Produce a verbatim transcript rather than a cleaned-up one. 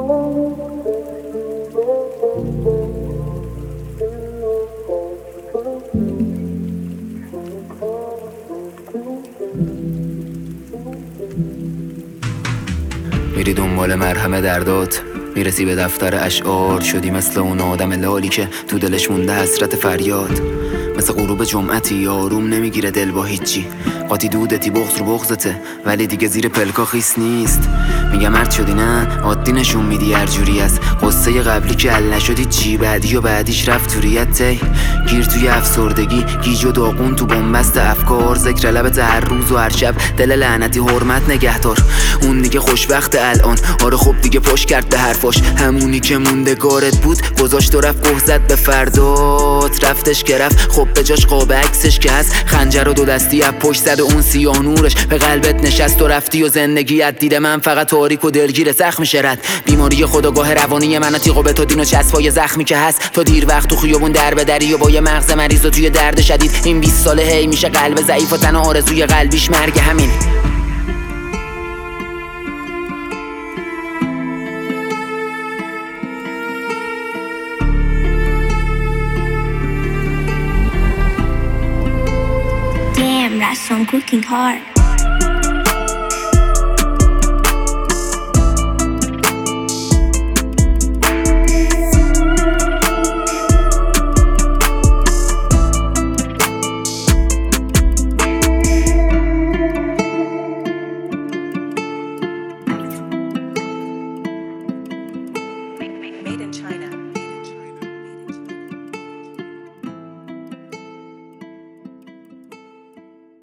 میری دنبال مرهم دردات، میرسی به دفتر اشعار، شدی مثل اون آدم لالی که تو دلش مونده حسرت فریاد. مثل غروب جمعتی آروم نمیگیره دل با هیچی، قاطی دودتی بغض رو بغضته ولی دیگه زیر پلکا خیس نیست. میگم مرد شدی نه عادی نشون میدی هر جوری از قصه قبلی که حل نشدی چی، بعدی و بعدیش رفت تو ریته گیر توی افسردگی، گیج و داغون تو بنبست افکار، ذکر لبت هر روز و هر شب، دل لعنتی حرمت نگهدار. اون دیگه خوشبخت الان، آره خب دیگه پشت کرد به حرفاش، همونی که موندگارت بود گذاشت و رفت گه زد به فردات، رفتش که رفت خب به جاش قاب عکسش که هست، خنجر و دو دستی از پشت زد و اون سیاه نورش به قلبت نشست و رفتی و زندگیت دید من فقط تاریک و دلگیر زخم شرد. بیماری خودآگاه روانی من تیغو به تو دین و چسبای زخمی که هست، تو دیر وقت تو خیابون در به دری و با یه مغز مریض و توی درد شدید، این بیست ساله هی میشه قلب ضعیف و تنها آرزوی قلبیش مرگ همین. Damn, that song cooking hard.